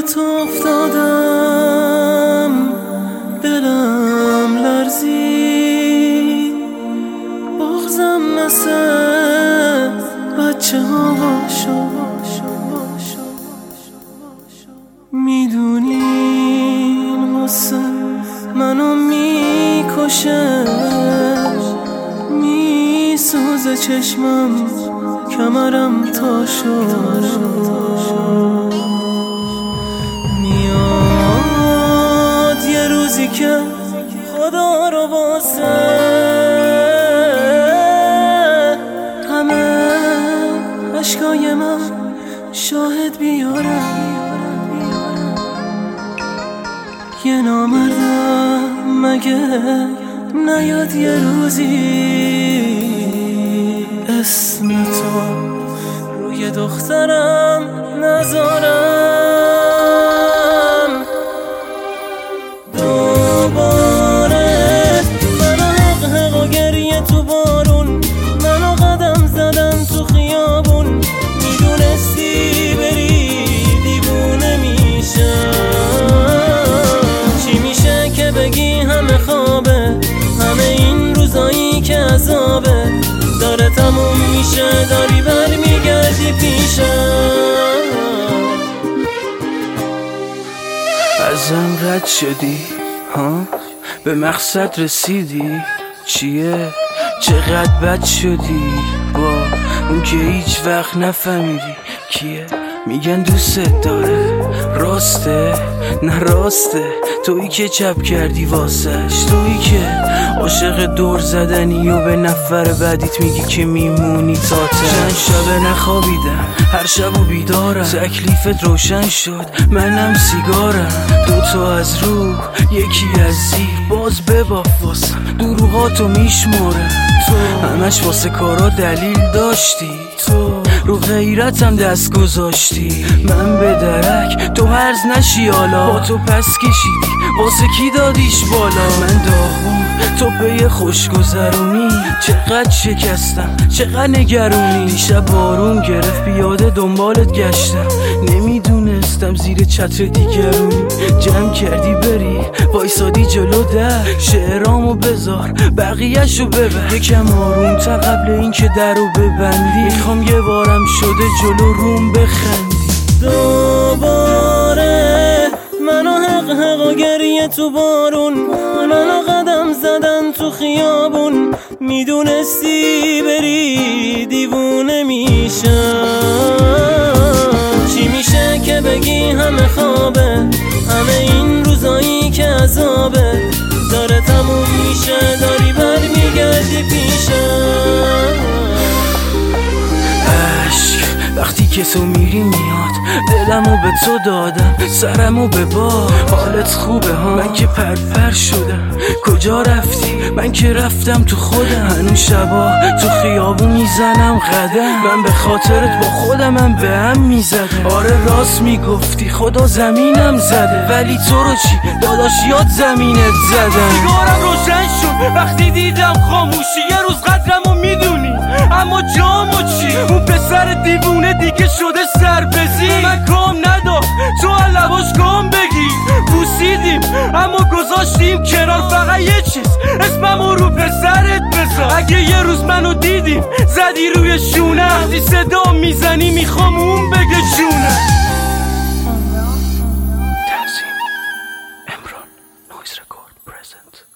تو افتادم، دلم لرزی، بغضم مثل بچه ها میدونین غصه منو میکشه، میسوزه چشمم، کمرم تا میاد یه روزی که خدا رو واسه همه عشقای من شاهد بیارم. یه نامردم مگه نیاد یه روزی اسم تو روی دخترم نذارم. دوباره منو حق و گریه تو بارون، منو قدم زدن تو خیابون، میدونستی بری دیوونه میشم. چی میشه که بگی همه خوابه، همه این روزایی که عذابه داره تموم میشه، داری برمیگردی پیشم. ازم رد شدی ها، به مقصد رسیدی، چیه چقدر بد شدی با اون که هیچ وقت نفهمیدی کیه. میگن دوست داره، راسته نه راسته، تویی که چپ کردی واسش، تویی که عاشق دور زدنی و به نفر بعدیت میگی که میمونی تا چند شب نخوابیدم، هر شب و بیدارم، تکلیفت روشن شد منم سیگارم، دوتا از رو یکی از زیر، باز بباف واسم دروغاتو میشمارم. تو همش واسه کارا دلیل داشتی، تو رو غیرتم دست گذاشتی، من به درک تو هرز نشی حالا، با تو پس کشیدی واسه کی دادیش بالا. من داغون تو به خوش گذرونی، چقدر شکستم چقدر نگرونی. دیشب بارون گرفت پیاده دنبالت گشتم، نمیدونستم زیر چتر دیگرونی. جمع کردی بری وایسادی جلو در، شعرامو بذار بقیه‌شو ببر، یکم آروم تا قبل این که درو ببندی، میخوام یه بارم شده جلو روم بخندی. دوباره منو حق و گریه تو بارون، منو قدم زدن تو خیابون، میدونستی بری دیوونه میشم. چی میشه که بگی همه خوابه، همه این روزایی که عذابه داره تموم میشه، داری برمیگردی پیشم. وقتی که تو میری میاد، دلمو به تو دادم، سرمو به باد. حالت خوبه ها؟ من که پرپر شدم. کجا رفتی؟ من که رفتم تو خودم. هنوز شبا تو خیابون میزنم قدم، من به خاطرت با خودمم به هم میزدم. آره راست میگفتی خدا زمینم زده، ولی تو رو چی داداش یاد زمینت زدم. سیگارم روشن شد وقتی دیدم خاموشی، یه روز قدرمو میدونی اما جامو چی؟ اون پسر دیوونه دیگه شده سربزی، من کام نداد تو لباش کام بگی. بوسیدیم اما گذاشتیم کنار، فقط یه چیز اسممو رو پسرت بذار. اگه یه روز منو دیدیم زدی روی شونه، وقتی صدا میزنی میخوام اون بگه جونه. تنظیم امران نویز رکورد پرزنت.